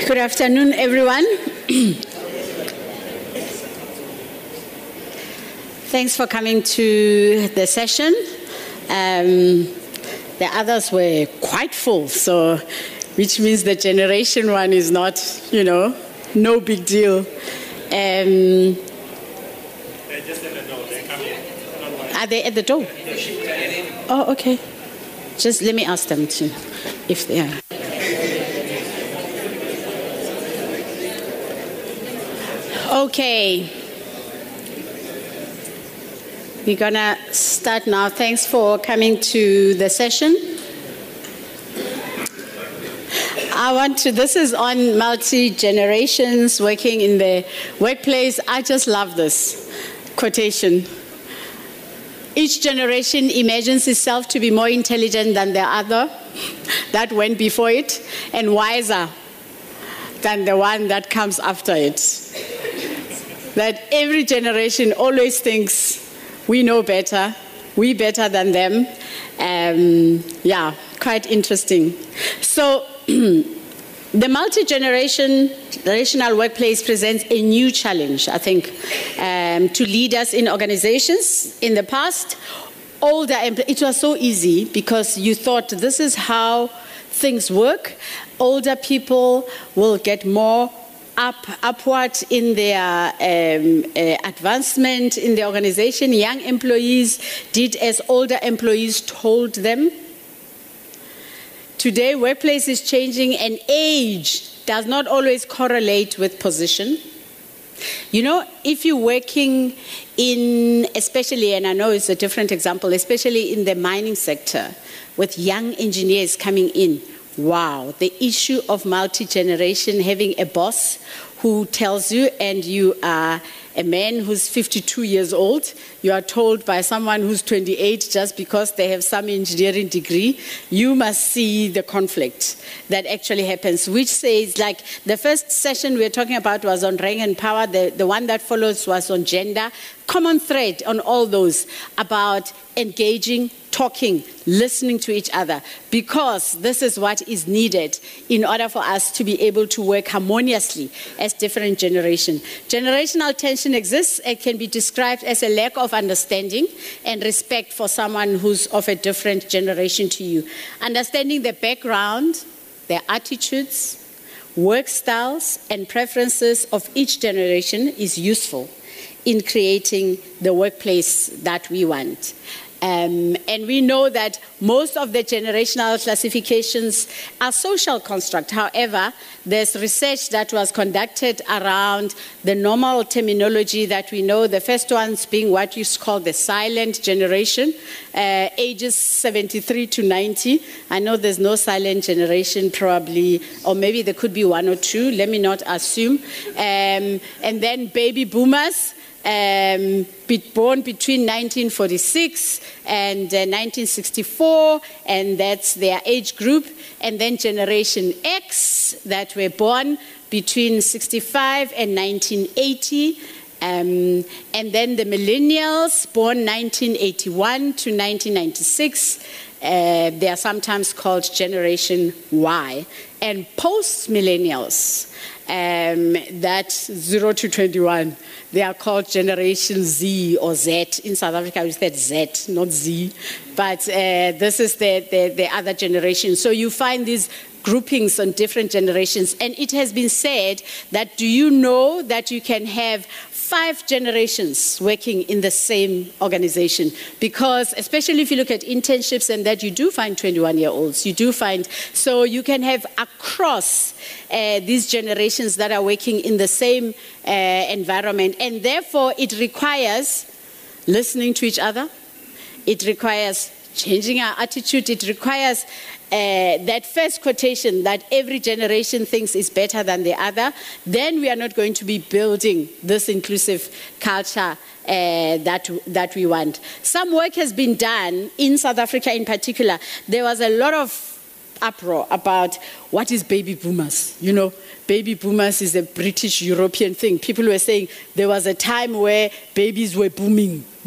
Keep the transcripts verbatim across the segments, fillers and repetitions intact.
Good afternoon, everyone. Thanks for coming to the session. Um, the others were quite full, so which means the generation one is not, you know, no big deal. Um, They're just at the door. They're coming. Are they at the door? Oh, okay. Just let me ask them to, if they are. Okay. We're gonna start now. Thanks for coming to the session. I want to, this is on multi-generations working in the workplace. I just love this quotation. Each generation imagines itself to be more intelligent than the other that went before it and wiser than the one that comes after it. That every generation always thinks we know better, we better than them. Um, yeah, quite interesting. So the multi-generation generational workplace presents a new challenge, I think, um, to leaders in organizations. In the past, older it was so easy because you thought this is how things work. Older people will get more up, upward in their um, uh, advancement in the organization. Young employees did as older employees told them. Today, workplace is changing and age does not always correlate with position. You know, if you're working in, especially, and I know it's a different example, especially in the mining sector, with young engineers coming in, wow, the issue of multi-generation, having a boss who tells you, and you are a man who's fifty-two years old, you are told by someone who's twenty-eight just because they have some engineering degree, you must see the conflict that actually happens, which says, like, the first session we were talking about was on rank and power, the, the one that follows was on gender. Common thread on all those about engaging, talking, listening to each other, because this is what is needed in order for us to be able to work harmoniously as different generations. Generational tension exists. It can be described as a lack of understanding and respect for someone who's of a different generation to you. Understanding the background, their attitudes, work styles, and preferences of each generation is useful in creating the workplace that we want. Um, and we know that most of the generational classifications are social construct. However, there's research that was conducted around the normal terminology that we know, the first ones being what you call the silent generation, uh, ages seventy-three to ninety. I know there's no silent generation probably, or maybe there could be one or two, let me not assume. Um, and then baby boomers, Um, born between nineteen forty-six and uh, nineteen sixty-four, and that's their age group. And then Generation X that were born between sixty-five and nineteen eighty. Um, and then the millennials, born nineteen eighty-one to nineteen ninety-six. Uh, they are sometimes called Generation Y. And post-millennials, um, that's zero to twenty-one. They are called Generation Z or Z. In South Africa, we said Z, not Z. But uh, this is the, the, the other generation. So you find these groupings on different generations. And it has been said that, do you know that you can have five generations working in the same organization? Because especially if you look at internships and that, you do find twenty-one-year-olds. You do find, so you can have across uh, these generations that are working in the same uh, environment. And therefore, it requires listening to each other. It requires changing our attitude. It requires Uh, that first quotation that every generation thinks is better than the other. Then we are not going to be building this inclusive culture uh, that, that we want. Some work has been done in South Africa in particular. There was a lot of uproar about what is baby boomers. You know, baby boomers is a British European thing. People were saying there was a time where babies were booming.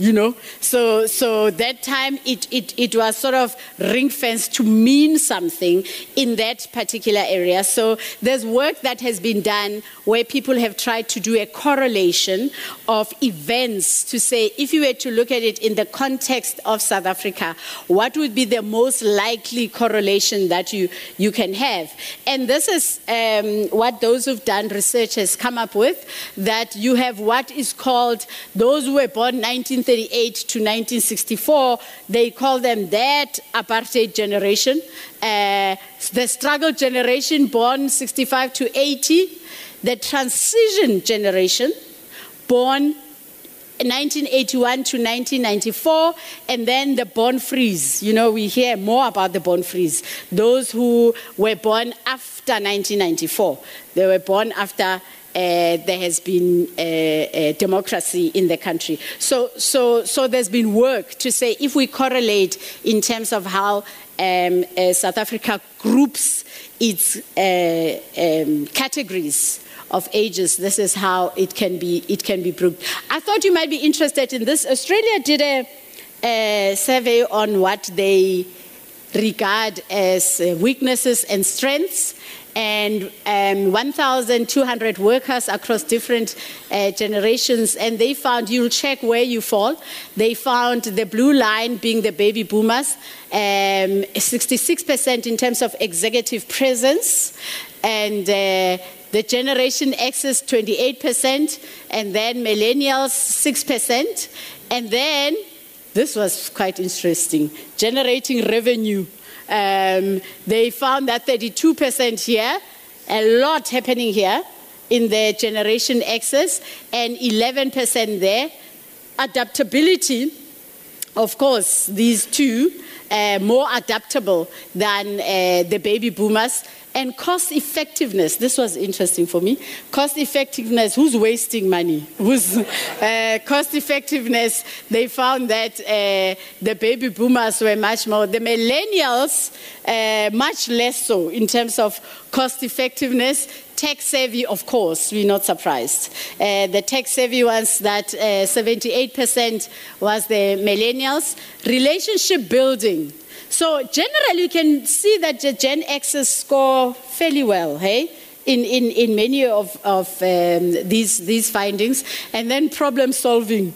you know. So, so that time it, it, it was sort of ring-fenced to mean something in that particular area. So there's work that has been done where people have tried to do a correlation of events to say, if you were to look at it in the context of South Africa, what would be the most likely correlation that you, you can have? And this is um, what those who've done research has come up with, that you have what is called, those who were born nineteen thirty-eight to nineteen sixty-four, they call them that apartheid generation. Uh, the struggle generation born sixty-five to eighty, the transition generation born nineteen eighty-one to nineteen ninety-four, and then the born freeze. You know, we hear more about the born freeze. Those who were born after nineteen ninety-four, they were born after Uh, there has been a, a democracy in the country. So, so, so there's been work to say, if we correlate in terms of how um, uh, South Africa groups its uh, um, categories of ages, this is how it can be, it can be grouped. I thought you might be interested in this. Australia did a, a survey on what they regard as uh, weaknesses and strengths, and um, one thousand two hundred workers across different uh, generations, and they found, you'll check where you fall, they found the blue line being the baby boomers, um, sixty-six percent in terms of executive presence, and uh, the Generation X is twenty-eight percent, and then millennials six percent, and then, this was quite interesting, generating revenue. Um, they found that thirty-two percent here, a lot happening here in the Generation X's, and eleven percent there. Adaptability, of course, these two, uh, more adaptable than uh, the baby boomers. And cost effectiveness, this was interesting for me. Cost effectiveness, who's wasting money? Who's, uh, cost effectiveness, they found that uh, the baby boomers were much more, the millennials, uh, much less so in terms of cost effectiveness. Tech savvy, of course, we're not surprised. Uh, the tech savvy ones, that uh, seventy-eight percent was the millennials. Relationship building. So generally, you can see that the Gen X's score fairly well, hey, in, in, in many of, of um, these, these findings. And then problem solving,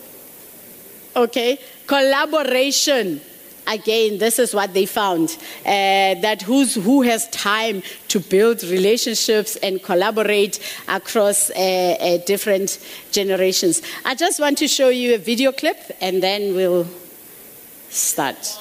okay? Collaboration, again, this is what they found, uh, that who's, who has time to build relationships and collaborate across uh, uh, different generations. I just want to show you a video clip, and then we'll start.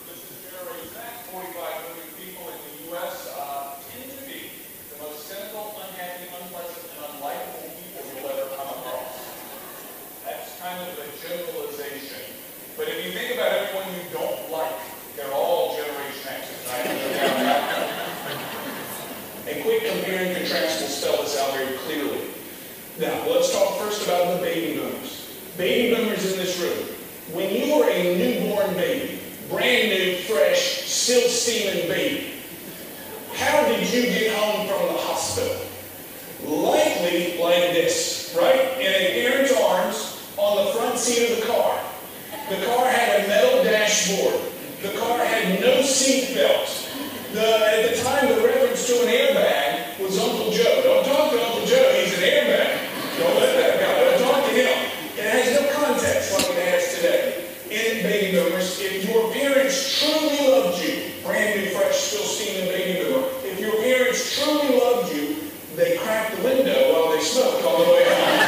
Now, let's talk first about the baby boomers. Baby boomers in this room. When you were a newborn baby, brand new, fresh, still steaming baby, how did you get home from the hospital? Likely like this, right? In a parent's arms on the front seat of the car. The car had a metal dashboard. The car had no seat belt. The, at the time, the reference to an airbag was Uncle Joe. Don't talk to Uncle Joe, he's an airbag. Don't let that guy, don't talk to him. It has no context like it has today. In baby boomers, if your parents truly loved you, brand new, fresh, still steaming baby boomer, if your parents truly loved you, they cracked the window while they smoked on the way home.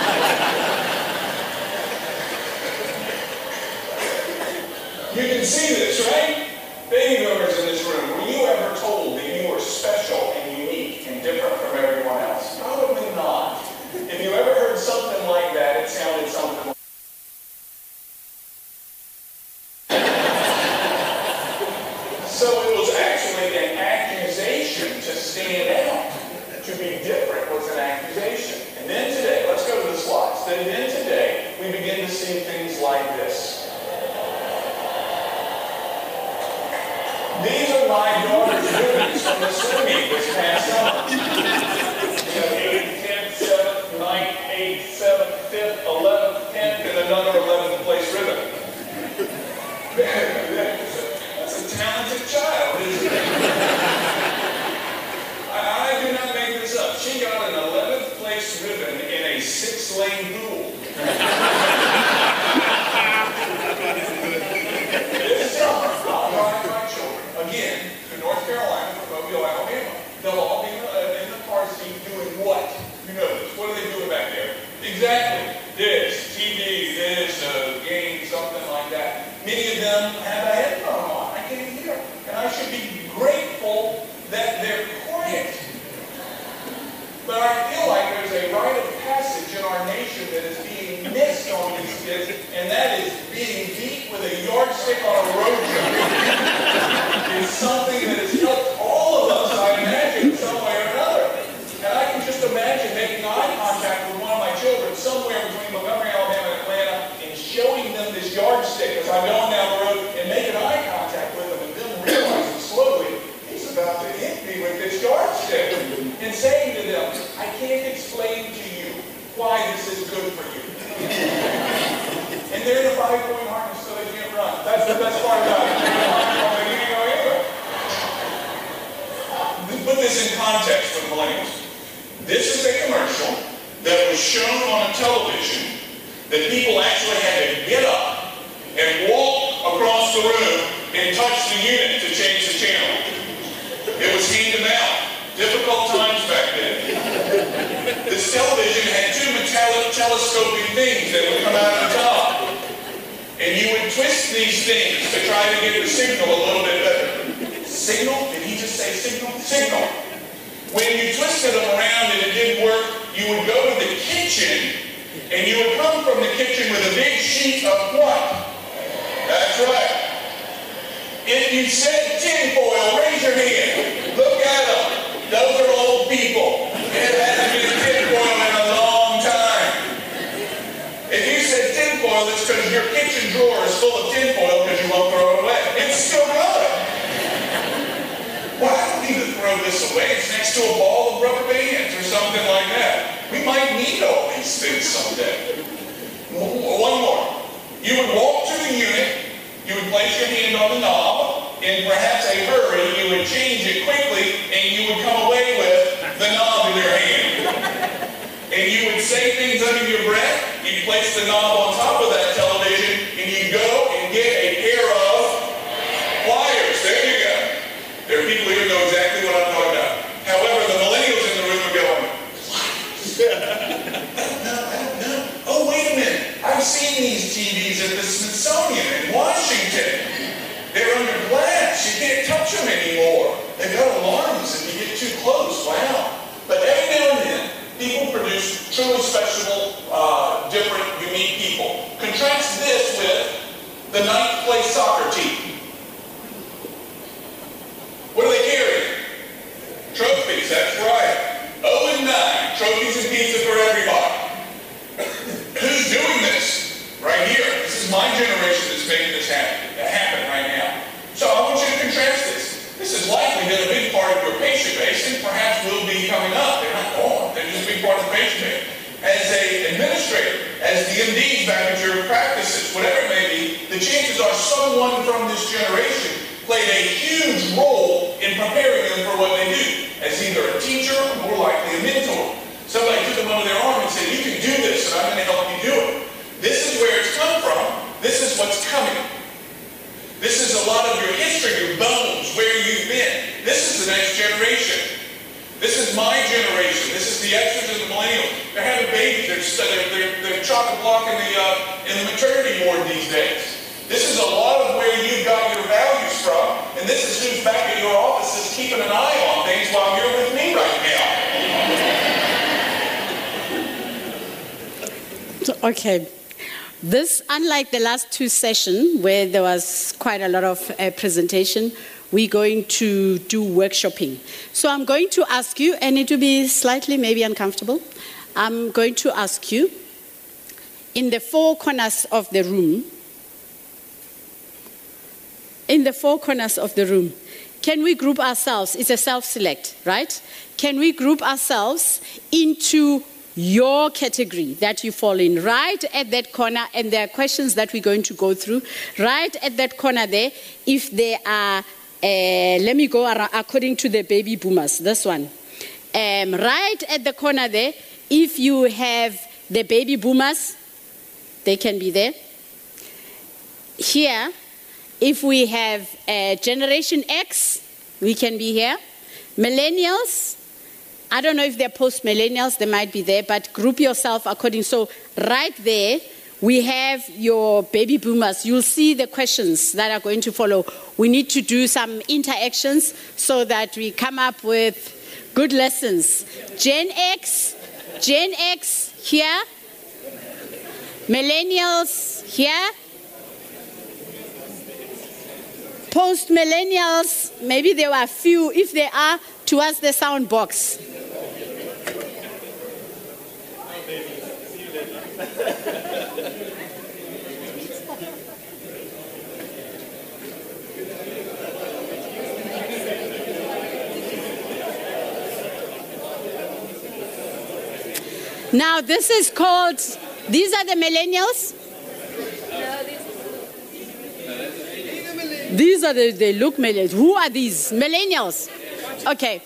You can see this, right? Baby boomers in this room, were you ever told that you were special and unique and different from everyone else? Probably not. If you ever heard something like that, it sounded something like So it was actually an accusation to stand out. To be different was an accusation. And then today, let's go to the slides. Then, then today, we begin to see things like this. These are my daughter's movies from the swimming this past summer. You know, eighth, tenth, seventh, ninth, eighth, seventh, fifth, eleventh, tenth, and another eleventh place ribbon. can't explain to you why this is good for you. And they're in a five-point harness so they can't run. That's the best part about it. They can't go anywhere. Put this in context for millennials. This is a commercial that was shown on a television that people actually had to get up and walk across the room and touch the unit to change the channel. It was hand to mouth. Difficult times back then. This television had two metallic telescoping things that would come out of the top. And you would twist these things to try to get the signal a little bit better. Signal? Did he just say signal? Signal. When you twisted them around and it didn't work, you would go to the kitchen and you would come from the kitchen with a big sheet of what? That's right. If you said tinfoil, raise your hand. Look at them. Those are old people. It hasn't been tinfoil in a long time. If you said tinfoil, it's because your kitchen drawer is full of tinfoil because you won't throw it away. It's still good. Well, I don't need to throw this away. It's next to a ball of rubber bands or something like that. We might need all these things someday. One more. You would walk to the unit, you would place your hand on the knob, in perhaps a hurry, you would change it quickly, and you would come away with the knob in your hand. And you would say things under your breath, you'd place the knob on top of that television, and you'd go and get a pair of pliers. There you go. There are people here who know exactly what I'm talking about. However, the millennials in the room are going, no, no, no. Oh, wait a minute. I've seen these T Vs at the Smithsonian in Washington. They're under glass. You can't touch them anymore. They've got alarms if you get too close. Wow. But every now and then, people produce truly special, uh, different, unique people. Contrast this with the ninth place soccer team. What do they carry? Trophies, that's right. oh and nine, trophies and pizza for everybody. Who's doing this? Right here. This is my generation that's making this happen, happen right now. So I want you to contrast this. This is likely been a big part of your patient base and perhaps will be coming up. They're not gone. They're just a big part of the patient base. As an administrator, as the M Ds back at your practices, whatever it may be, the chances are someone from this generation played a huge role in preparing them for what they do, as either a teacher or more likely a mentor. Somebody took them under their arm and said, you can do this and I'm going to help you do it. This is where it's come from. This is what's coming. This is a lot of your history, your bones, where you've been. This is the next generation. This is my generation. This is the Xers and the millennials. They're having babies. They're, they're, they're, they're chock-a-block in the, uh, in the maternity ward these days. This is a lot of where you got your values from, and this is who's back at your offices keeping an eye on things while you're with me right now. So, okay. This, unlike the last two sessions where there was quite a lot of uh, presentation, we're going to do workshopping. So I'm going to ask you, and it will be slightly maybe uncomfortable, I'm going to ask you, in the four corners of the room, in the four corners of the room, can we group ourselves? It's a self-select, right? Can we group ourselves into your category that you fall in, right at that corner? And there are questions that we're going to go through. Right at that corner there, if there are, uh, let me go around according to the baby boomers, this one. Um, right at the corner there, if you have the baby boomers, they can be there. Here, if we have uh, Generation X, we can be here. Millennials, I don't know if they're post-millennials, they might be there, but group yourself according. So right there, we have your baby boomers. You'll see the questions that are going to follow. We need to do some interactions so that we come up with good lessons. Gen X, Gen X here. Millennials here. Post-millennials, maybe there were a few, if there are, towards the sound box. Now, this is called, these are the millennials? These are the, they look millennials. Who are these? Millennials. Okay.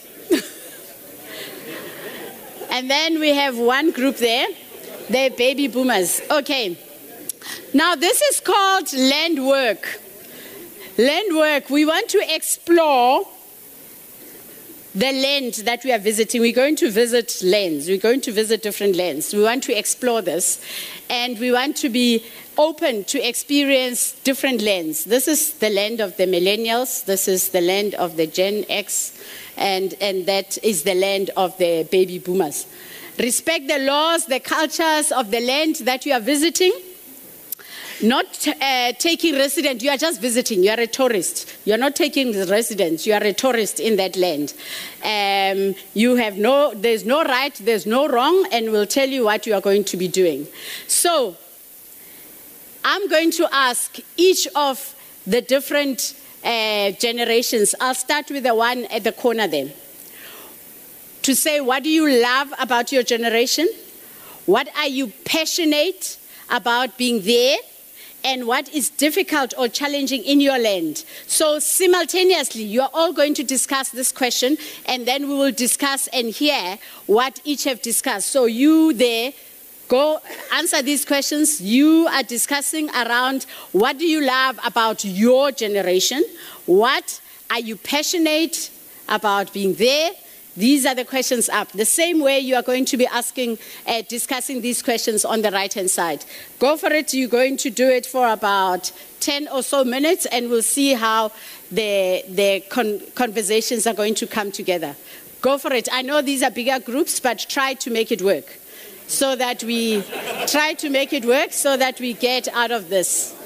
And then we have one group there. They're baby boomers. Okay. Now, this is called land work. Land work, we want to explore the land that we are visiting. We're going to visit lands. We're going to visit different lands. We want to explore this. And we want to be open to experience different lands. This is the land of the millennials. This is the land of the Gen X. And, and that is the land of the baby boomers. Respect the laws, the cultures of the land that you are visiting. Not uh, taking resident, you are just visiting, you are a tourist. You are not taking the residence, you are a tourist in that land. Um, you have no, there's no right, there's no wrong, and we'll tell you what you are going to be doing. So, I'm going to ask each of the different uh, generations, I'll start with the one at the corner then, to say what do you love about your generation? What are you passionate about being there? And what is difficult or challenging in your land. So simultaneously, you are all going to discuss this question, and then we will discuss and hear what each have discussed. So you there, go answer these questions. You are discussing around what do you love about your generation? What are you passionate about being there? These are the questions up. The same way you are going to be asking, uh, discussing these questions on the right-hand side. Go for it. You're going to do it for about ten or so minutes, and we'll see how the, the con conversations are going to come together. Go for it. I know these are bigger groups, but try to make it work. So that we try to make it work so that we get out of this.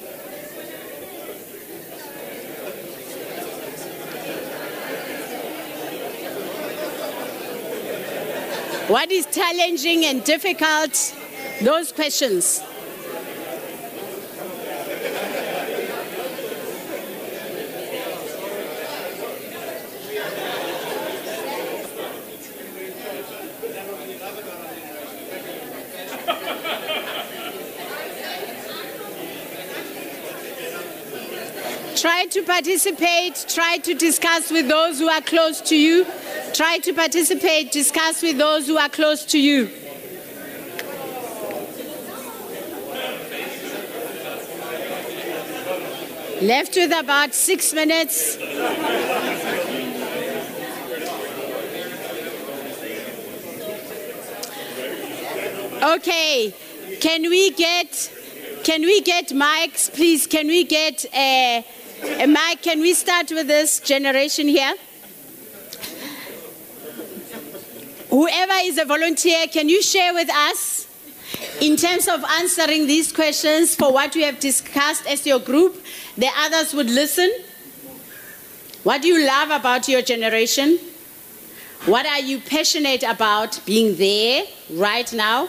What is challenging and difficult? Those questions. Try to participate, try to discuss with those who are close to you. Try to participate, discuss with those who are close to you. Left with about six minutes. Okay, can we get, can we get mics, please? Can we get a, a mic? Can we start with this generation here? Whoever is a volunteer, can you share with us in terms of answering these questions for what you have discussed as your group? The others would listen. What do you love about your generation? What are you passionate about being there right now?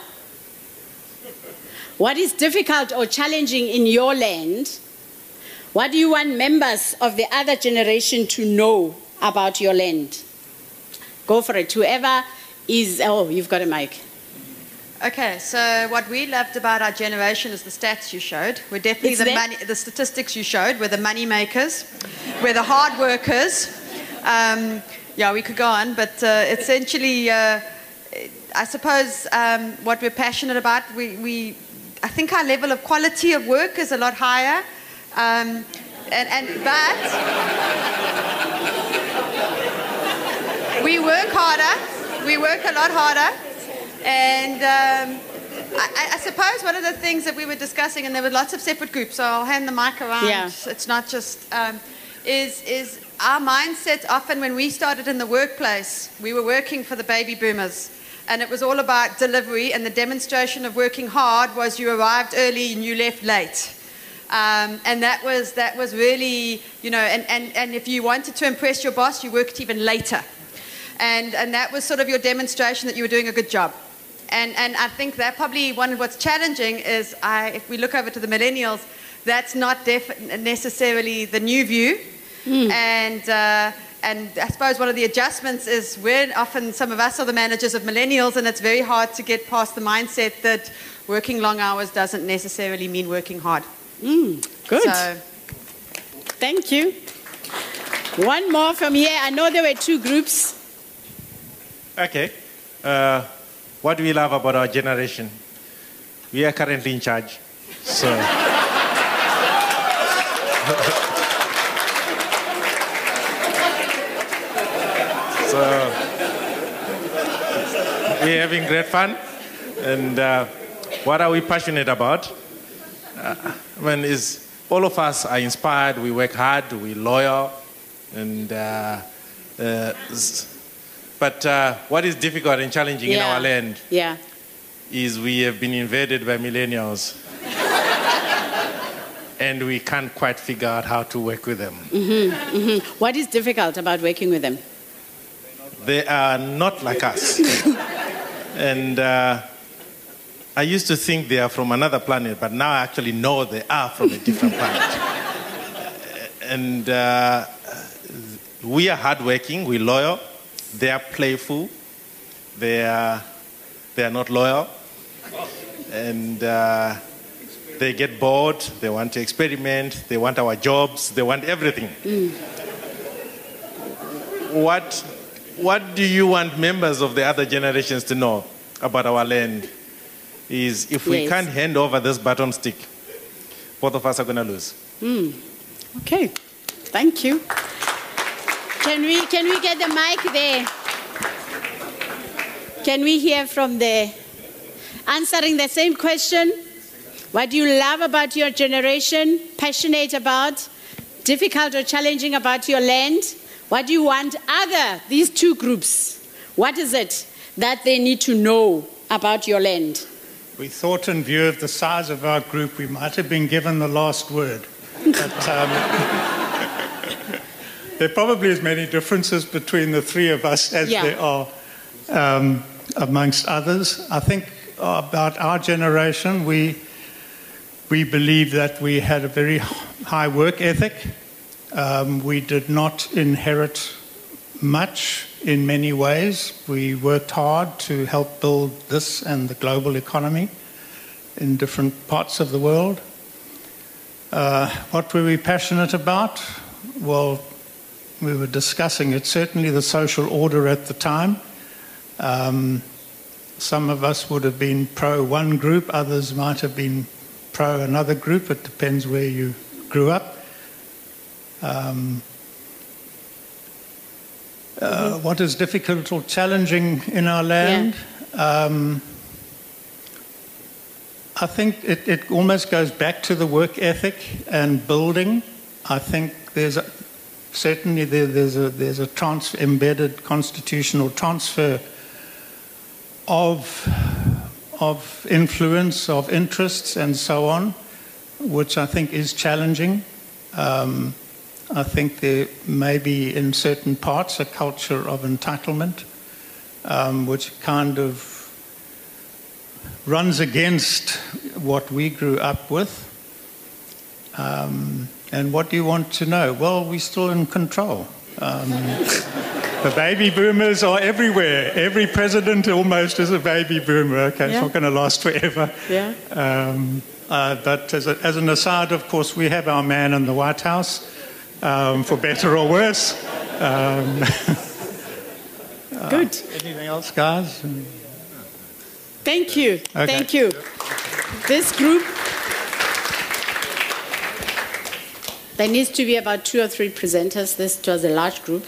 What is difficult or challenging in your land? What do you want members of the other generation to know about your land? Go for it. Whoever is, oh, you've got a mic. Okay, so what we loved about our generation is the stats you showed. We're definitely It's the there? money, the statistics you showed. We're the money makers. We're the hard workers. Um, yeah, we could go on, but uh, essentially, uh, I suppose um, what we're passionate about, we, we, I think our level of quality of work is a lot higher. Um, and, and but we work harder. We work a lot harder, and um, I, I suppose one of the things that we were discussing, and there were lots of separate groups, so I'll hand the mic around. Yeah. It's not just, um, is, is our mindset often when we started in the workplace, we were working for the baby boomers, and it was all about delivery, and the demonstration of working hard was you arrived early and you left late. Um, and that was, that was really, you know, and, and, and if you wanted to impress your boss, you worked even later. And, and that was sort of your demonstration that you were doing a good job. And, and I think that probably one of what's challenging is, I, if we look over to the millennials, that's not def necessarily the new view. Mm. And, uh, and I suppose one of the adjustments is we're often, some of us are the managers of millennials, and it's very hard to get past the mindset that working long hours doesn't necessarily mean working hard. Mm, good. So, thank you. One more from here. I know there were two groups. Okay. Uh, what do we love about our generation? We are currently in charge. So, so we're having great fun. And uh, what are we passionate about? Uh, I mean, is all of us are inspired. We work hard. We're loyal. And uh, uh, but uh, what is difficult and challenging Yeah. in our land Yeah. is we have been invaded by millennials. And we can't quite figure out how to work with them. Mm-hmm, mm-hmm. What is difficult about working with them? They are not like us. And uh, I used to think they are from another planet, but now I actually know they are from a different planet. And uh, we are hardworking, we're loyal. They are playful. They are, they are not loyal. And uh, they get bored. They want to experiment. They want our jobs. They want everything. Mm. What, what do you want members of the other generations to know about our land? Is if we Yes. can't hand over this baton stick, both of us are going to lose. Mm. Okay. Thank you. Can we, can we get the mic there? Can we hear from the, answering the same question? What do you love about your generation, passionate about, difficult or challenging about your land? What do you want other, these two groups, what is it that they need to know about your land? We thought, in view of the size of our group, we might have been given the last word. But, um, there are probably as many differences between the three of us as Yeah. there are um, amongst others. I think about our generation, we, we believe that we had a very high work ethic. Um, we did not inherit much in many ways. We worked hard to help build this and the global economy in different parts of the world. Uh, what were we passionate about? Well, we were discussing it, certainly the social order at the time. Um, some of us would have been pro one group, others might have been pro another group. It depends where you grew up. Um, uh, mm-hmm. What is difficult or challenging in our land? Yeah. Um, I think it, it almost goes back to the work ethic and building. I think there's a, certainly there, there's a there's a trans, embedded constitutional transfer of of influence, of interests, and so on, which I think is challenging. Um, I think there may be in certain parts a culture of entitlement, um, which kind of runs against what we grew up with. Um, and what do you want to know? Well, we're still in control. Um, the baby boomers are everywhere. Every president almost is a baby boomer. Okay, yeah. It's not going to last forever. Yeah. Um, uh, but as, a, as an aside, of course, we have our man in the White House, um, for better or worse. Um, Good. Uh, anything else, guys? Thank you. Okay. Thank you. This group, there needs to be about two or three presenters. This was a large group.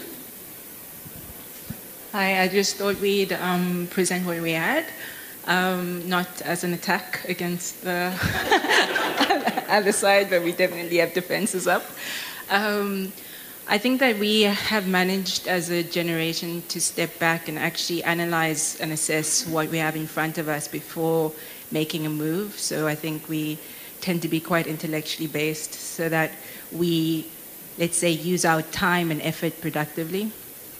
Hi, I just thought we'd um, present what we had, um, not as an attack against the other side, but we definitely have defenses up. Um, I think that we have managed as a generation to step back and actually analyze and assess what we have in front of us before making a move. So I think we tend to be quite intellectually based so that we, let's say, use our time and effort productively.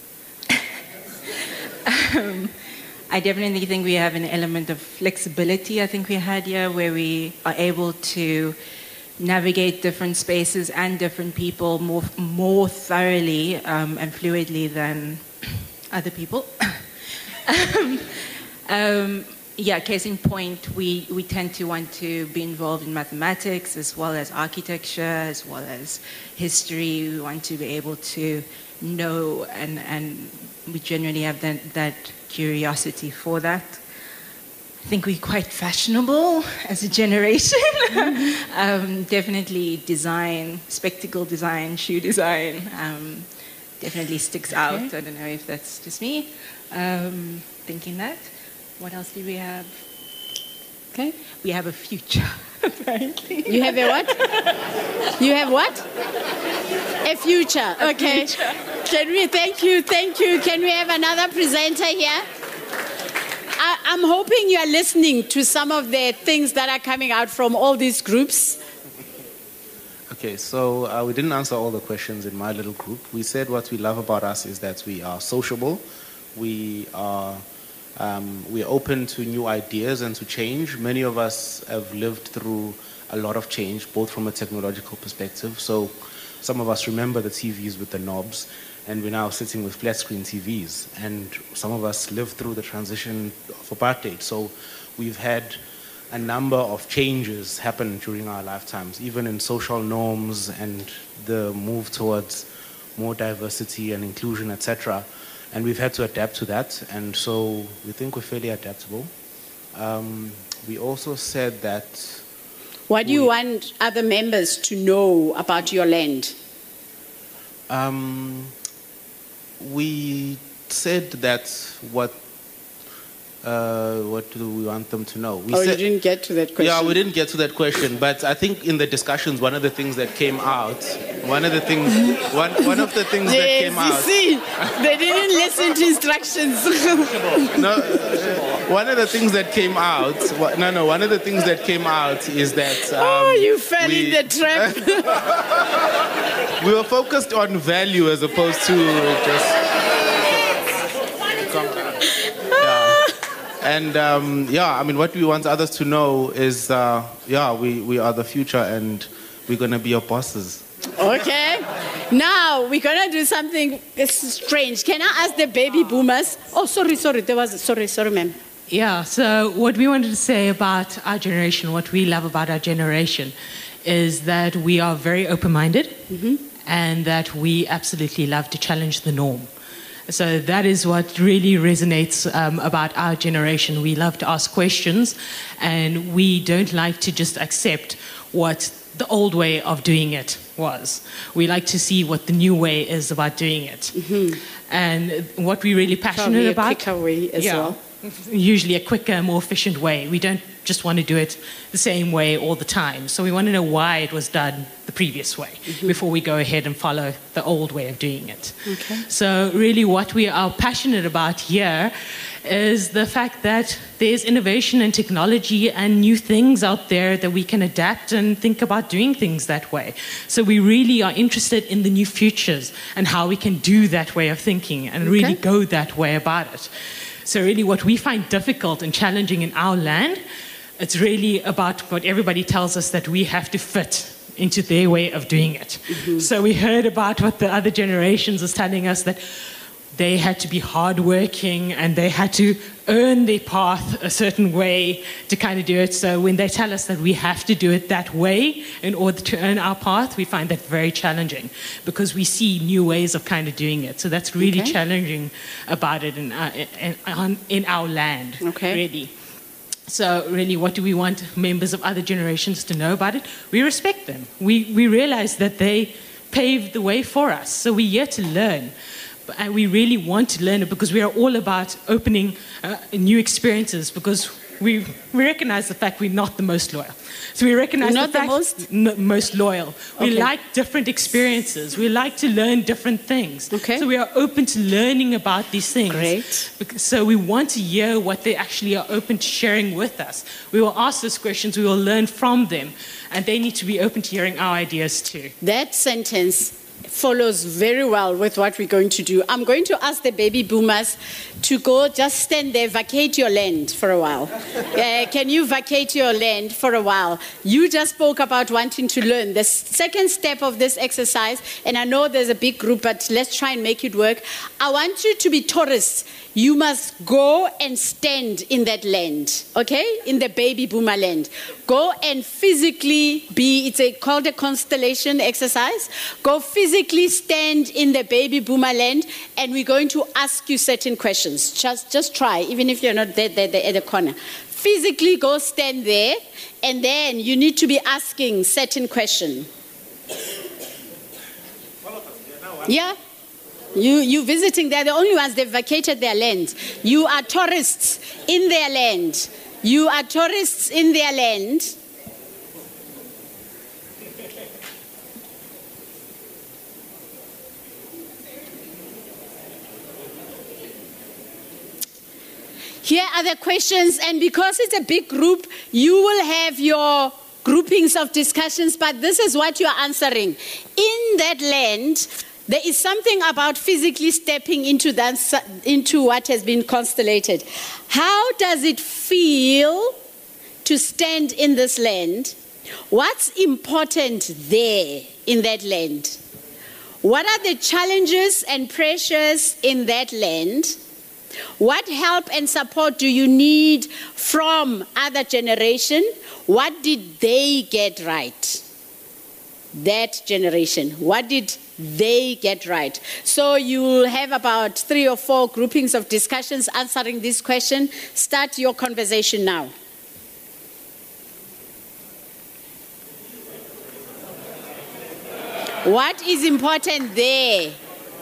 um, I definitely think we have an element of flexibility, I think we had here, where we are able to navigate different spaces and different people more more thoroughly um, and fluidly than other people. um, um, yeah, case in point, we, we tend to want to be involved in mathematics as well as architecture, as well as history. We want to be able to know, and, and we generally have that, that curiosity for that. I think we're quite fashionable as a generation. um, definitely design, spectacle design, shoe design, um, definitely sticks out. Okay. I don't know if that's just me um, thinking that. What else do we have? Okay, we have a future, apparently. You have a what? You have what? A future. A okay. Future. Can we? Thank you. Thank you. Can we have another presenter here? I, I'm hoping you are listening to some of the things that are coming out from all these groups. Okay, so uh, we didn't answer all the questions in my little group. We said what we love about us is that we are sociable, we are um, we are open to new ideas and to change. Many of us have lived through a lot of change, both from a technological perspective. So some of us remember the T Vs with the knobs, and we're now sitting with flat screen T Vs. And some of us lived through the transition of apartheid. So we've had a number of changes happen during our lifetimes, even in social norms and the move towards more diversity and inclusion, et cetera. And we've had to adapt to that, and so we think we're fairly adaptable. Um, we also said that... What do you want other members to know about your land? Um, we said that what uh, what do we want them to know? We oh, said, you didn't get to that question. Yeah, we didn't get to that question, but I think in the discussions, one of the things that came out, one of the things, one, one of the things yes, that came you out... see, they didn't listen to instructions. no, uh, one of the things that came out, no, no, one of the things that came out is that... Um, oh, you fell we, in the trap. we were focused on value as opposed to just... And um, yeah, I mean, what we want others to know is, uh, yeah, we, we are the future and we're going to be your bosses. Okay. Now, we're going to do something strange. Can I ask the baby boomers? Oh, sorry, sorry. There was, sorry, sorry, ma'am. Yeah, so what we wanted to say about our generation, what we love about our generation, is that we are very open-minded mm-hmm. and that we absolutely love to challenge the norm. So that is what really resonates um, about our generation. We love to ask questions, and we don't like to just accept what the old way of doing it was. We like to see what the new way is about doing it. Mm-hmm. And what we're really passionate a about... quicker way as yeah, well. Usually a quicker, more efficient way. We don't just want to do it the same way all the time. So we want to know why it was done the previous way mm-hmm. before we go ahead and follow the old way of doing it. Okay. So really what we are passionate about here is the fact that there's innovation and technology and new things out there that we can adapt and think about doing things that way. So we really are interested in the new futures and how we can do that way of thinking and okay. really go that way about it. So really what we find difficult and challenging in our land, it's really about what everybody tells us that we have to fit into their way of doing it. Mm-hmm. So we heard about what the other generations is telling us, that they had to be hardworking and they had to earn their path a certain way to kind of do it. So when they tell us that we have to do it that way in order to earn our path, we find that very challenging because we see new ways of kind of doing it. So that's really okay. challenging about it in our, in, in our land, okay. really. So really, what do we want members of other generations to know about it? We respect them. We, we realize that they paved the way for us. So we're here to learn. And we really want to learn it because we are all about opening uh, new experiences because we, we recognize the fact we're not the most loyal. So we recognize You're not the, fact the most? N- most loyal. We Okay. like different experiences. We like to learn different things. Okay. So we are open to learning about these things. Great. Because, so we want to hear what they actually are open to sharing with us. We will ask those questions. We will learn from them. And they need to be open to hearing our ideas too. That sentence follows very well with what we're going to do. I'm going to ask the baby boomers to go just stand there, vacate your land for a while. Uh, can you vacate your land for a while? You just spoke about wanting to learn. The second step of this exercise, and I know there's a big group, but let's try and make it work. I want you to be tourists. You must go and stand in that land, okay? In the baby boomer land. Go and physically be, it's a, called a constellation exercise. Go physically stand in the baby boomer land, and we're going to ask you certain questions. Just, just try, even if you're not there, there, there at the corner. Physically go stand there, and then you need to be asking certain questions. Yeah? You, you visiting, they're the only ones, they've vacated their land. You are tourists in their land. You are tourists in their land. Here are the questions, and because it's a big group, you will have your groupings of discussions, but this is what you are answering. In that land, there is something about physically stepping into that, into what has been constellated. How does it feel to stand in this land? What's important there in that land? What are the challenges and pressures in that land? What help and support do you need from other generation? What did they get right? That generation, what did they get right? So you'll have about three or four groupings of discussions answering this question. Start your conversation now. What is important there?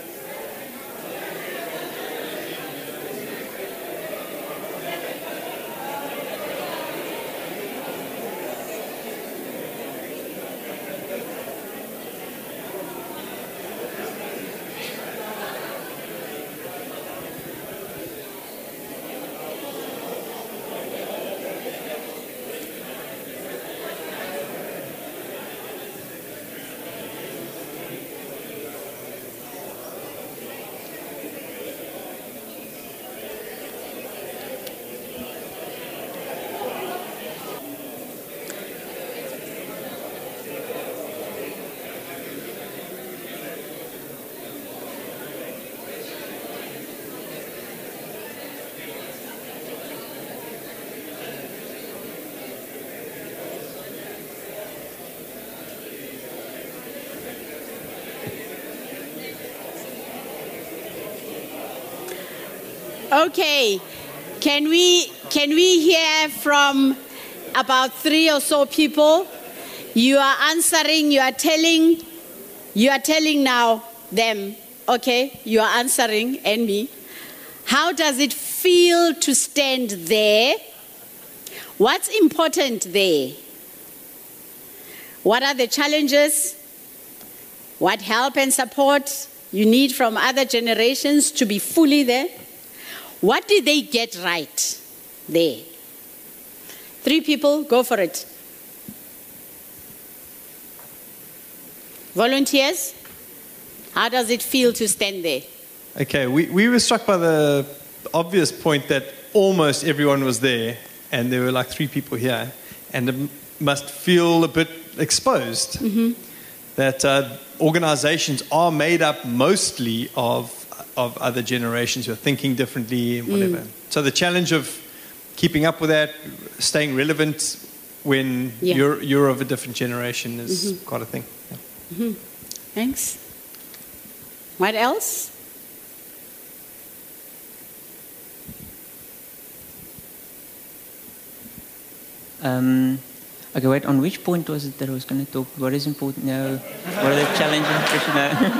Okay, can we can we hear from about three or so people? You are answering, you are telling, you are telling now them, okay, you are answering, and me. How does it feel to stand there? What's important there? What are the challenges? What help and support you need from other generations to be fully there? What did they get right there? Three people, go for it. Volunteers, how does it feel to stand there? Okay, we, we were struck by the obvious point that almost everyone was there, and there were like three people here, and it must feel a bit exposed. Mm-hmm. That uh, organizations are made up mostly of of other generations who are thinking differently and whatever. Mm. So the challenge of keeping up with that, staying relevant when yeah. you're you're of a different generation is mm-hmm. quite a thing. Yeah. Mm-hmm. Thanks. What else? Um, okay, wait, on which point was it that I was going to talk? What is important? No. What are the challenges? No.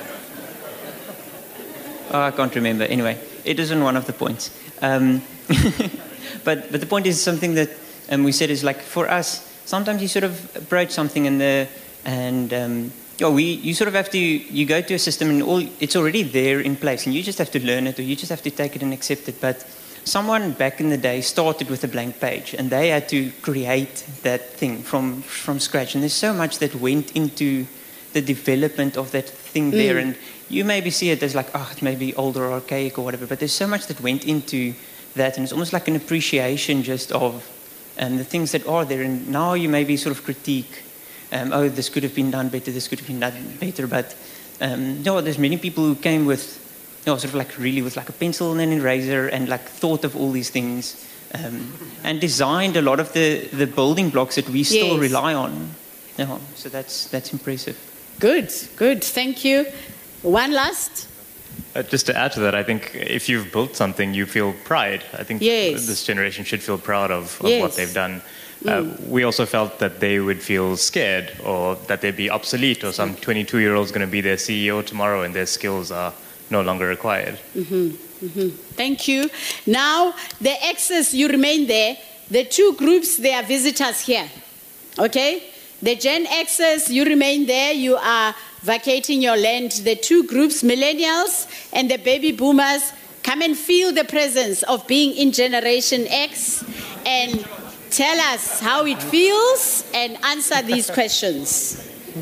Oh, I can't remember. Anyway, it isn't one of the points. Um, but but the point is something that um, we said is like for us. Sometimes you sort of approach something and the and um, yeah, we you sort of have to you go to a system and all it's already there in place and you just have to learn it or you just have to take it and accept it. But someone back in the day started with a blank page and they had to create that thing from from scratch. And there's so much that went into the development of that thing Mm. there. And you maybe see it as like, oh, it may be old or archaic or whatever, but there's so much that went into that, and it's almost like an appreciation just of um, the things that are there. And now you maybe sort of critique, um, oh, this could have been done better, this could have been done better, but um, no, there's many people who came with, you know, sort of like really with like a pencil and an eraser and like thought of all these things um, and designed a lot of the, the building blocks that we still Yes. rely on. Yeah, so that's that's impressive. Good, good. Thank you. One last. Uh, just to add to that, I think if you've built something, you feel pride. I think Yes. this generation should feel proud of, of Yes. what they've done. Uh, Mm. we also felt that they would feel scared or that they'd be obsolete or some twenty-two-year-old's going to be their C E O tomorrow and their skills are no longer required. Mm-hmm, mm-hmm. Thank you. Now, the X's, you remain there. The two groups, they are visitors here. Okay? The Gen X's, you remain there. You are vacating your land. The two groups, millennials and the baby boomers, come and feel the presence of being in Generation X and tell us how it feels and answer these questions.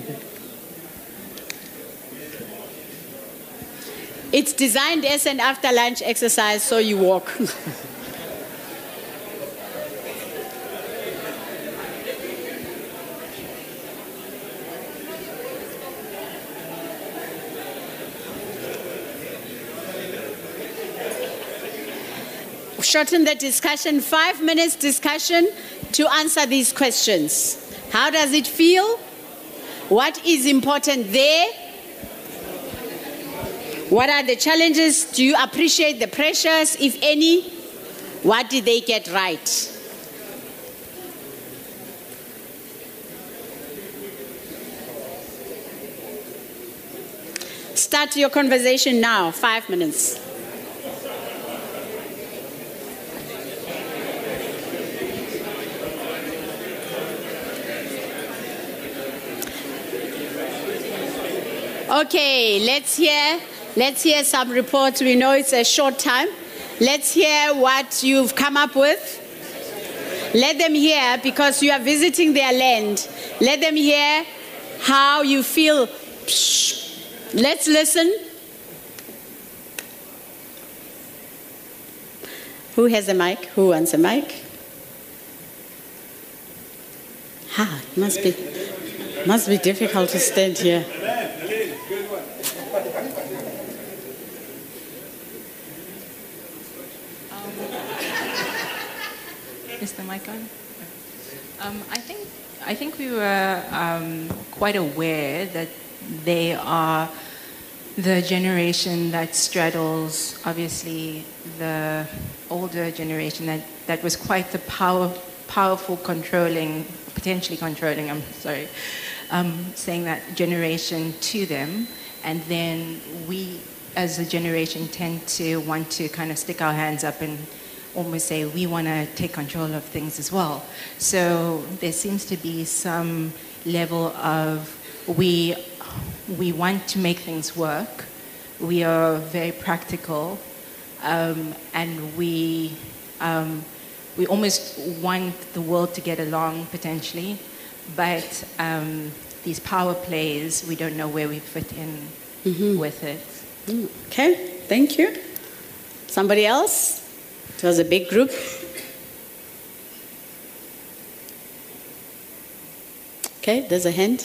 It's designed as an after lunch exercise, so you walk. Shorten the discussion, five minutes discussion to answer these questions. How does it feel? What is important there? What are the challenges? Do you appreciate the pressures, if any? What did they get right? Start your conversation now, five minutes. Okay, let's hear, let's hear some reports. We know it's a short time. Let's hear what you've come up with. Let them hear, because you are visiting their land. Let them hear how you feel. Psh. Let's listen. Who has a mic? Who wants a mic? Ah, it must be, must be difficult to stand here. Is the mic on? Um, I think I think we were um, quite aware that they are the generation that straddles, obviously, the older generation that, that was quite the power, powerful, controlling, potentially controlling, I'm sorry, um, saying that generation to them. And then we, as a generation, tend to want to kind of stick our hands up and almost say we want to take control of things as well. So there seems to be some level of we we want to make things work. We are very practical, um, and we um, we almost want the world to get along potentially, but um, these power plays, we don't know where we fit in mm-hmm. with it. Okay, thank you. Somebody else? It was a big group. Okay, there's a hand.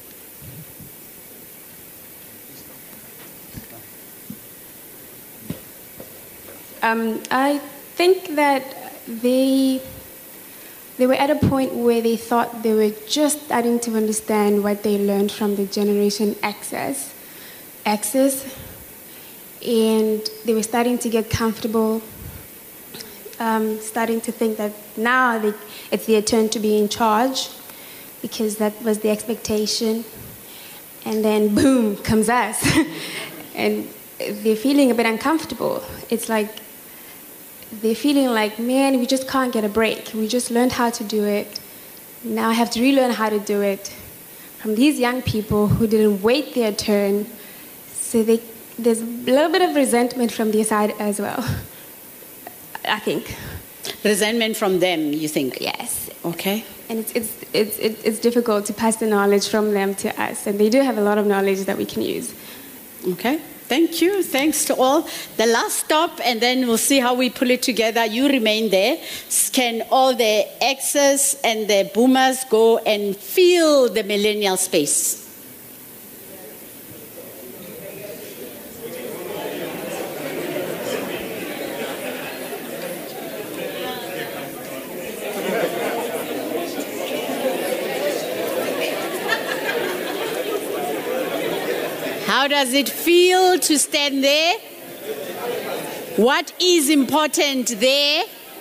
Um, I think that they they were at a point where they thought they were just starting to understand what they learned from the Generation X's, X's, and they were starting to get comfortable. Um, starting to think that now they, it's their turn to be in charge, because that was the expectation. And then boom, comes us. And they're feeling a bit uncomfortable. It's like they're feeling like, man, we just can't get a break. We just learned how to do it. Now I have to relearn how to do it from these young people who didn't wait their turn. So they, there's a little bit of resentment from their side as well, I think. resentment from them, you think? Yes. Okay. And it's, it's, it's, it's, it's difficult to pass the knowledge from them to us. And they do have a lot of knowledge that we can use. Okay. Thank you. Thanks to all. The last stop, and then we'll see how we pull it together. You remain there. Can all the Xers and the boomers go and feel the millennial space? How does it feel to stand there? What is important there?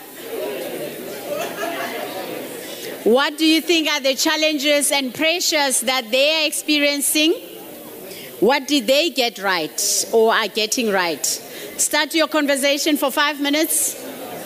What do you think are the challenges and pressures that they are experiencing? What did they get right or are getting right? Start your conversation for five minutes.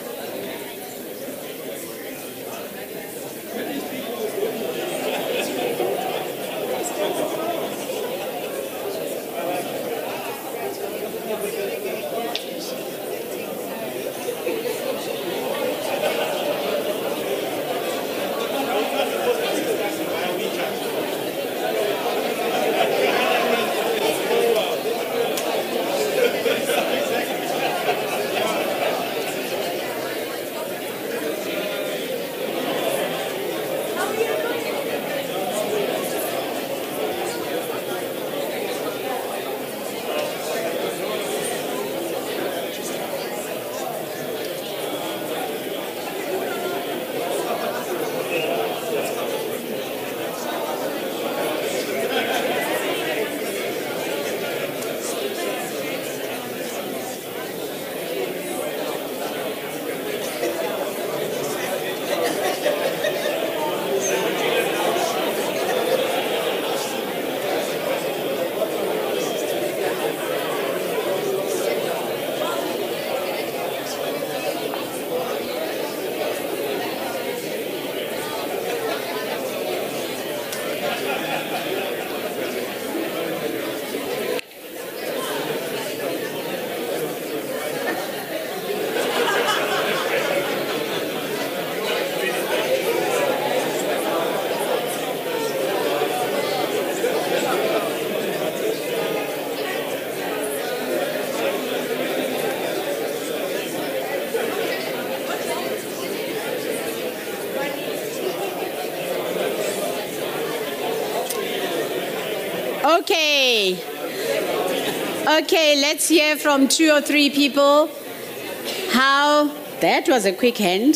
Okay. Okay, let's hear from two or three people. How? That was a quick hand.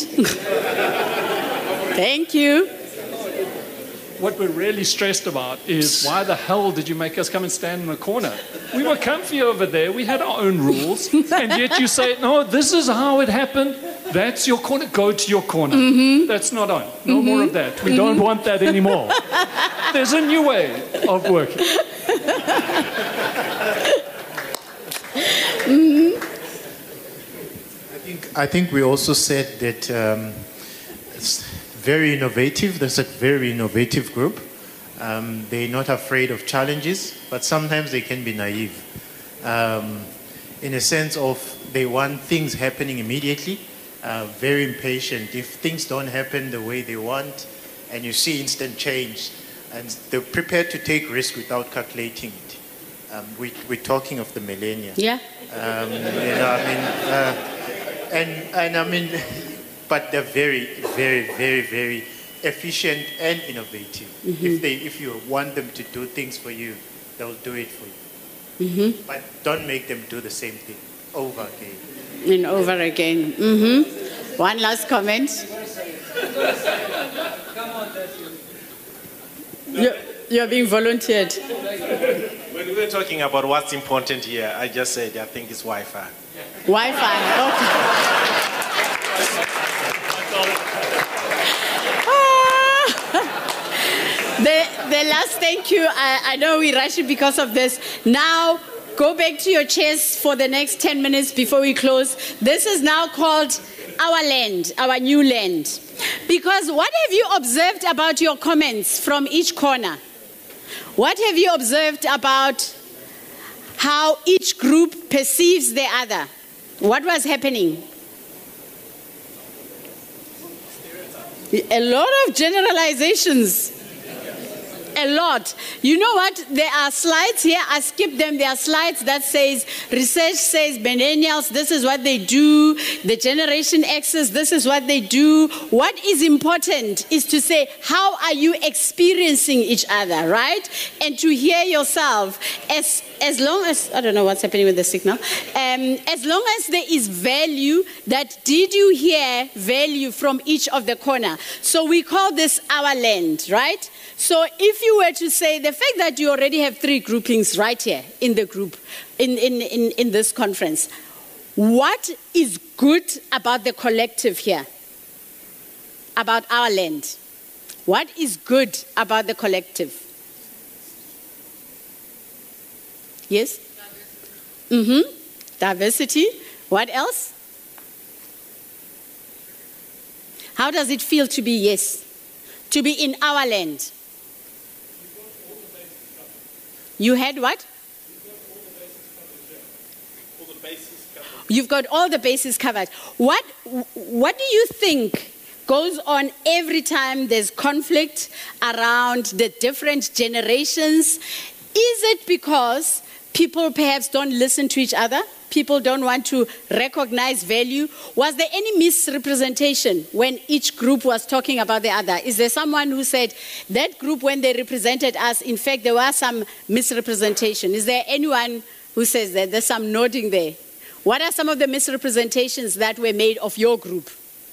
Thank you. What we're really stressed about is why the hell did you make us come and stand in a corner? We were comfy over there. We had our own rules. And yet you say, no, this is how it happened. That's your corner. Go to your corner. Mm-hmm. That's not on. No mm-hmm. more of that. We mm-hmm. don't want that anymore. There's a new way of working. Mm-hmm. I think, I think we also said that um, it's very innovative. That's a very innovative group. Um, they're not afraid of challenges, but sometimes they can be naive. Um, in a sense of they want things happening immediately, uh, very impatient. If things don't happen the way they want, and you see instant change, and they're prepared to take risk without calculating it. Um, we, we're talking of the millennials. Yeah. Um, you know, I mean, uh, and and I mean, but they're very, very, very, very efficient and innovative. Mm-hmm. If they, if you want them to do things for you, they'll do it for you. Mm-hmm. But don't make them do the same thing over again. And over again. Mm-hmm. One last comment. You're, you're being volunteered. When we were talking about what's important here, I just said I think it's Wi-Fi. Wi-Fi, okay. the, the last thank you, I, I know we're rushing because of this. Now, go back to your chairs for the next ten minutes before we close. This is now called our land, our new land. Because what have you observed about your comments from each corner? What have you observed about how each group perceives the other? What was happening? A lot of generalizations. A lot. You know what? There are slides here. I skipped them. There are slides that says, research says millennials, this is what they do. The Generation X's, this is what they do. What is important is to say, how are you experiencing each other, right? And to hear yourself, as, as long as, I don't know what's happening with the signal, um, as long as there is value, that did you hear value from each of the corner? So we call this our land, right? So if you were to say the fact that you already have three groupings right here in the group, in, in, in, in this conference, what is good about the collective here, about our land? What is good about the collective? Yes? Mm-hmm. Diversity. What else? How does it feel to be yes? To be in our land? You had what? You've got all the bases covered. What, what do you think goes on every time there's conflict around the different generations? Is it because people perhaps don't listen to each other? People don't want to recognize value? Was there any misrepresentation when each group was talking about the other? Is there someone who said that group, when they represented us, in fact, there was some misrepresentation? Is there anyone who says that? There's some nodding there. What are some of the misrepresentations that were made of your group?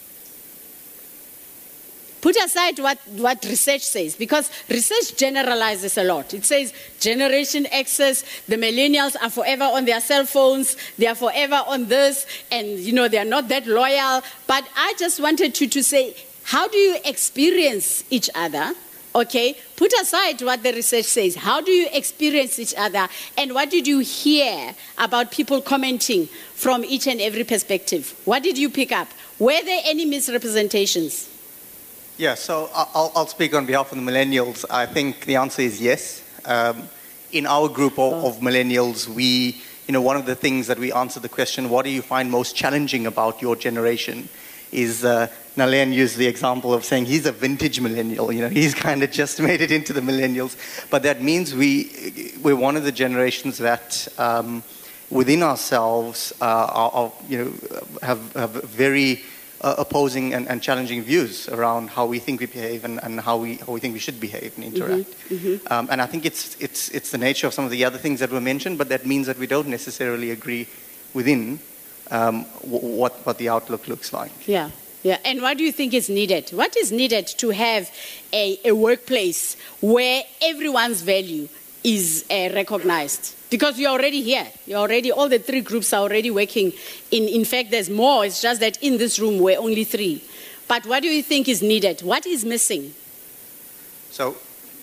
Put aside what, what research says, because research generalizes a lot. It says Generation X's, the millennials are forever on their cell phones, they are forever on this, and you know, they are not that loyal. But I just wanted you to say, how do you experience each other? Okay, put aside what the research says. How do you experience each other? And what did you hear about people commenting from each and every perspective? What did you pick up? Were there any misrepresentations? Yeah, so I'll, I'll speak on behalf of the millennials. I think the answer is yes. Um, in our group of, of millennials, we, you know, one of the things that we answer the question, what do you find most challenging about your generation, is uh, Nalayan used the example of saying he's a vintage millennial. You know, he's kind of just made it into the millennials. But that means we, we're one of the generations that um, within ourselves uh, are, are, you know, have, have very Uh, opposing and, and challenging views around how we think we behave and, and how we how we think we should behave and interact. Mm-hmm, mm-hmm. Um, and I think it's it's it's the nature of some of the other things that were mentioned, but that means that we don't necessarily agree within um, w- what what the outlook looks like. Yeah, yeah. And what do you think is needed? What is needed to have a, a workplace where everyone's value is uh, recognized? Because you're already here. You're already, all the three groups are already working. In, in fact, there's more. It's just that in this room, we're only three. But what do you think is needed? What is missing? So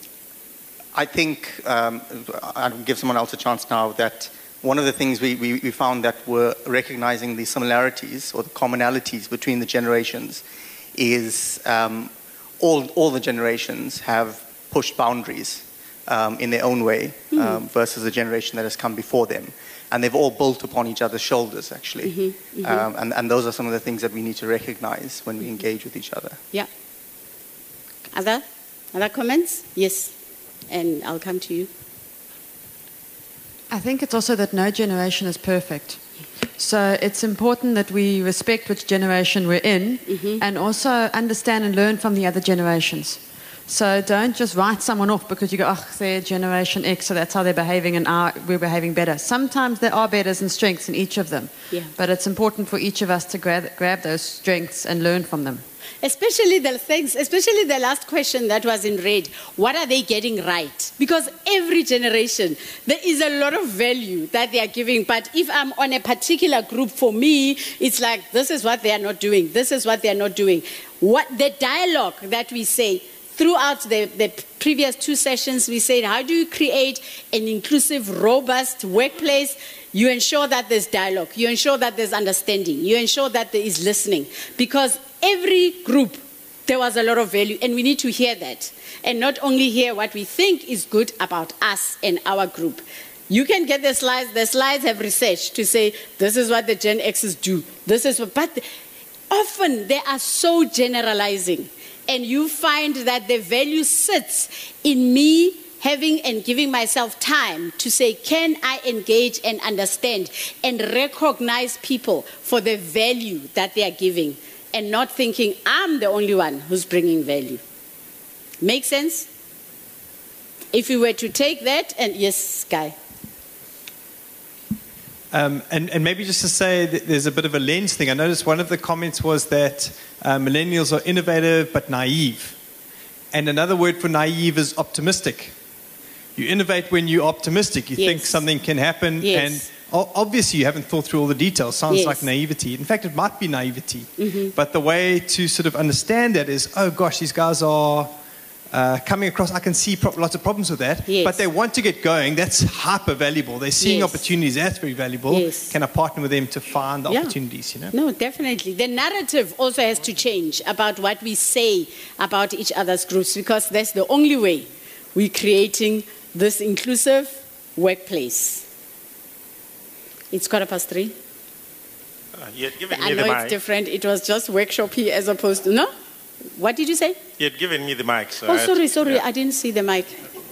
I think, um, I'll give someone else a chance now, that one of the things we, we, we found that we're recognizing the similarities or the commonalities between the generations is um, all, all the generations have pushed boundaries Um, in their own way um, mm-hmm. versus the generation that has come before them. And they've all built upon each other's shoulders, actually. Mm-hmm. Mm-hmm. Um, and, and those are some of the things that we need to recognize when we engage with each other. Yeah. Other, other comments? Yes. And I'll come to you. I think it's also that no generation is perfect. So it's important that we respect which generation we're in mm-hmm. and also understand and learn from the other generations. So don't just write someone off because you go, oh, they're Generation X, so that's how they're behaving and our, we're behaving better. Sometimes there are betters and strengths in each of them. Yeah. But it's important for each of us to grab, grab those strengths and learn from them. Especially the things, especially the last question that was in red. What are they getting right? Because every generation, there is a lot of value that they are giving. But if I'm on a particular group, for me, it's like, this is what they are not doing. This is what they are not doing. What the dialogue that we say, throughout the, the previous two sessions, we said, how do you create an inclusive, robust workplace? You ensure that there's dialogue. You ensure that there's understanding. You ensure that there is listening. Because every group, there was a lot of value, and we need to hear that. And not only hear what we think is good about us and our group. You can get the slides. The slides have research to say, this is what the Gen X's do. This is what, but often they are so generalizing. and you find that the value sits in me having and giving myself time to say, can I engage and understand and recognize people for the value that they are giving, and not thinking I'm the only one who's bringing value. Make sense? If you were to take that, and yes, Guy. Um, and, and maybe just to say that there's a bit of a lens thing. I noticed one of the comments was that uh, millennials are innovative but naive. And another word for naive is optimistic. You innovate when you're optimistic. You Yes. think something can happen. Yes. And o- obviously you haven't thought through all the details. Sounds Yes. like naivety. In fact, it might be naivety. Mhm. But the way to sort of understand that is, oh gosh, these guys are uh, coming across, I can see pro- lots of problems with that. Yes. But they want to get going. That's hyper valuable. They're seeing Yes. opportunities. That's very valuable. Yes. Can I partner with them to find the Yeah. opportunities, you know? No, definitely. The narrative also has to change about what we say about each other's groups, because that's the only way we're creating this inclusive workplace. It's quarter past three. Uh, you had given I me the know it's mic. different. It was just workshop here as opposed to, no? What did you say? You had given me the mic. So Oh, I had- sorry, sorry. yeah. I didn't see the mic.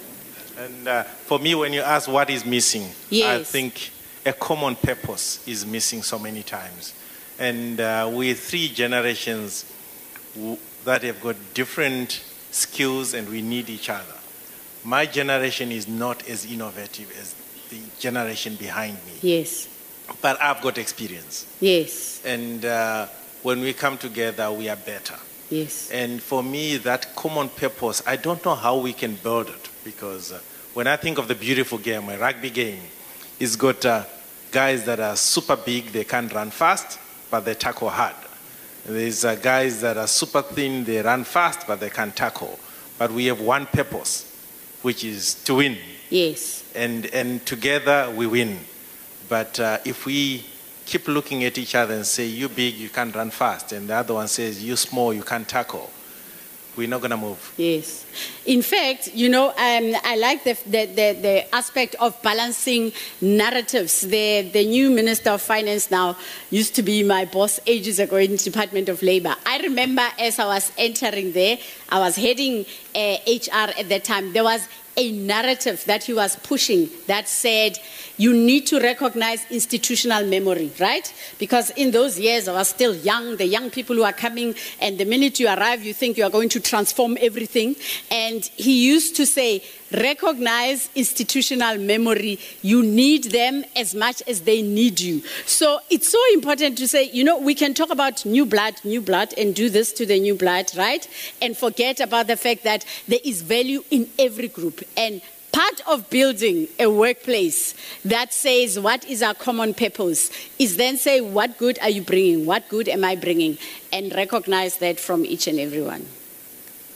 And uh, for me, when you ask what is missing, I Yes. think a common purpose is missing so many times. And uh, we're three generations w- that have got different skills, and we need each other. My generation is not as innovative as the generation behind me, Yes, but I've got experience. yes, And uh, when we come together, we are better. yes. And for me, that common purpose, I don't know how we can build it, because uh, when I think of the beautiful game, a rugby game, it's got uh, guys that are super big, they can't run fast, but they tackle hard. There's uh, guys that are super thin, they run fast, but they can't tackle. But we have one purpose, which is to win. Yes. And, and together we win. But uh, if we keep looking at each other and say, you big, you can't run fast, and the other one says, you small, you can't tackle, we're not going to move. Yes. In fact, you know, um, I like the, the, the, the aspect of balancing narratives. The, the new Minister of Finance now used to be my boss ages ago in the Department of Labor. I remember as I was entering there, I was heading uh, H R at that time, there was a narrative that he was pushing that said you need to recognize institutional memory, right? Because in those years I was still young, the young people who are coming, and the minute you arrive you think you are going to transform everything. And he used to say, recognize institutional memory. You need them as much as they need you. So it's so important to say, you know, we can talk about new blood, new blood, and do this to the new blood, right? And forget about the fact that there is value in every group. And part of building a workplace that says what is our common purpose is then say, what good are you bringing? What good am I bringing? And recognize that from each and every one.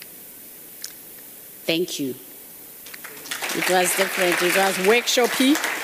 Thank you. It was different. It was workshopy.